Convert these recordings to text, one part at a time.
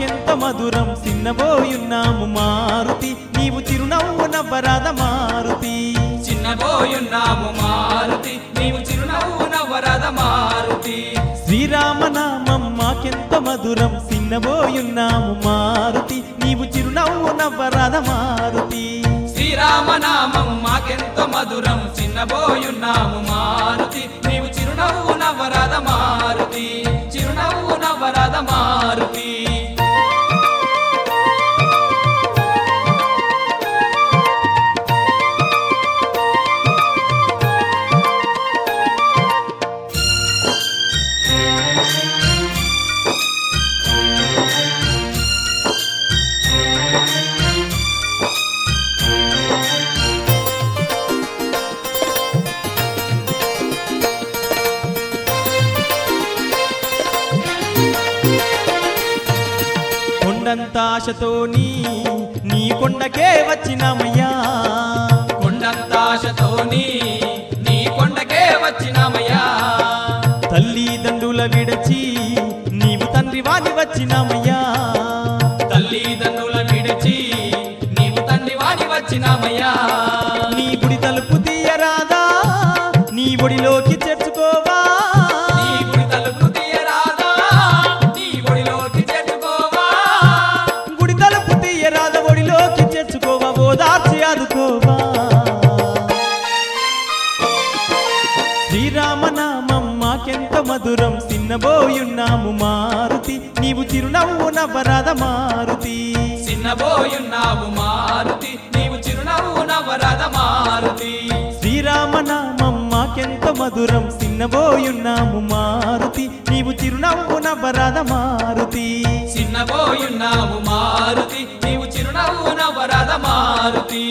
మాకెంత మధురం చిన్నబోయున్నాము మారుతి నీవు చిరునవ్వు నవ్వరాద మారుతి చిన్నబోయున్నాము మారుతి నీవు చిరునవ్వు నవ్వరాద మారుతి శ్రీరామనామం మాకెంత మధురం చిన్నబోయున్నాము మారుతి నీవు చిరునవ్వు నవ్వరాద మారుతి శ్రీరామనామం మాకెంతో మధురం చిన్నబోయున్నాము మారుతి నీవు చిరునవ్వు నవ్వరాద మారుతి చిరునవ్వు నవ్వరాద మారుతి కొండంత ఆశతోని నీ కొండకే వచ్చినామయ్యా కొండంత ఆశతోని నీ కొండకే వచ్చినామయ్యా తల్లిదండ్రుల విడచి నీవు తండ్రి వాని వచ్చినామయ్యా తల్లిదండ్రుల విడిచి నీవు తండ్రి వాని వచ్చినామయ్యా నీ గుడి తలుపు తీయరాదా నీ ఒడిలోకి చేర్చుకోవా నీ గుడి తలుపు తీయరాదా నీ ఒడిలోకి చేర్చుకోవా గుడి తలుపు తీయరాద ఒడిలోకి చేర్చుకోవా ఓదార్చి ఆదుకోవా శ్రీరామనామం మాకెంత మధురం చిన్నబోయున్నాము మారుతి నీవు చిరునవ్వు నవ్వరాద మారుతి చిన్నబోయున్నావు మారుతి నీవు చిరునవ్వు నవ్వరాద మారుతి శ్రీరామనామం మాకెంత మధురం చిన్నబోయున్నాము మారుతి నీవు చిరునవ్వు నవ్వరాద మారుతి చిన్నబోయున్నావు మారుతి నీవు చిరునవ్వు నవ్వరాద మారుతి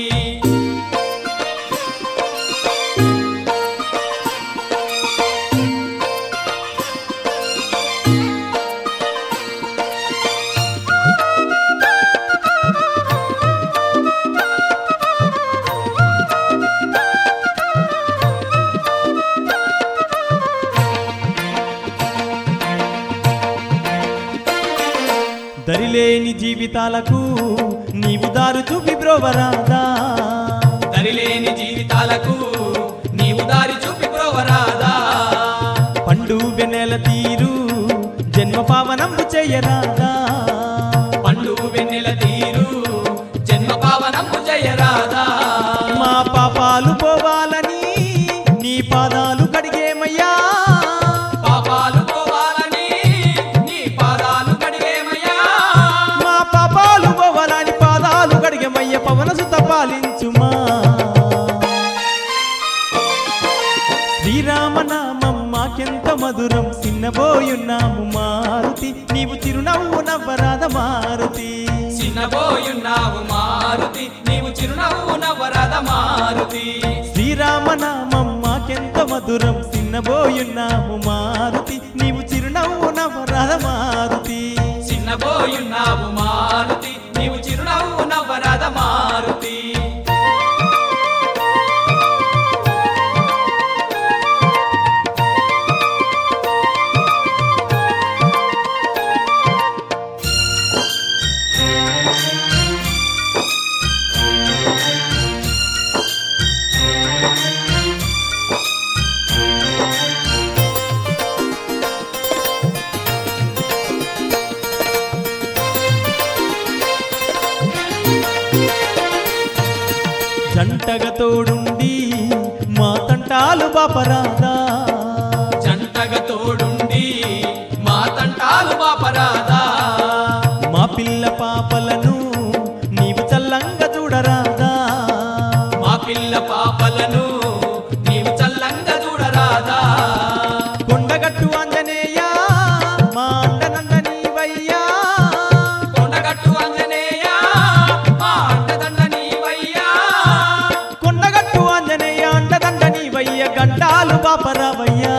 దరిలేని జీవితాలకు నీవు దారు చూపి బ్రోవరాదా దరిలేని జీవితాలకు నీవు దారి చూపి బ్రోవరాదా పండు వెన్నెల తీరు జన్మ పావనంబు చేయరాదా పండు వెన్నెల తీరు జన్మ పావనము జయరాదా మా పాపాలు పోవాలని నీ పాదాలు కడిగేమయ్యా పాపాలు పోవాలని నీ పాదాలు కడిగేమయ్యా మా పాపాలు పోవాలని పాదాలు కడిగేమయ్య పవన సుత పాలించుమా శ్రీరామనామం మాకెంత మధురం చిన్నబోయున్నాము మారుతి నీవు చిరునవ్వు నవ్వరాద మారుతి చిన్నబోయున్నావు మారుతి నీవు చిరునవ్వు నవ్వరాద మారుతి శ్రీరామనామం మాకెంత మధురం చిన్నబోయున్నాము మారుతి నీవు చిరునవ్వు నవ్వరాద మారుతి చిన్నబోయున్నావు మారుతి నీవు చిరునవ్వు నవ్వరాద మారుతి జంటగా తోడుండి మా తంటాలు బాపరాదా జంటగా తోడుండి మా తంటాలు బాపరాదా మా పిల్ల పాపలను నీవు చల్లంగా చూడరాదా మా పిల్ల పాపలను నీవు చల్లంగా చూడరాదా కొండగట్టు ఆంజనేయ మా అండనంద నీవయ్యా కొండగట్టు ఆంజనేయ మా అండదండ నీవయ్యా కొండగట్టు ఆంజనేయ అండదండ నీవయ్య గంటాలు బాపరావయ్యా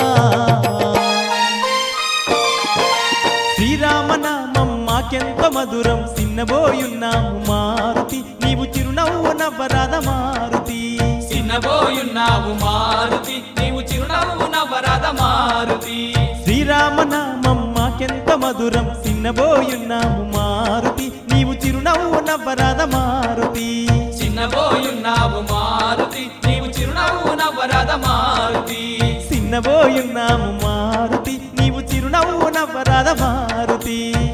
శ్రీరామనామం మాకెంత మధురం చిన్నబోయున్నాము మారుతి నీవు చిరునవ్వు నవ్వరాద మారుతి చిన్నబోయున్నావు మారుతి నీవు చిరునవ్వు నవ్వరాద మారుతి శ్రీరామనామం మాకెంత మధురం చిన్నబోయున్నాము మారుతి నీవు చిరునవ్వు నవ్వరాద మారుతి చిన్నబోయున్నావు మారుతి నీవు చిరునవ్వు నవ్వరాద మారుతి చిన్నబోయున్నాము మారుతి నీవు చిరునవ్వు నవ్వరాద మారుతి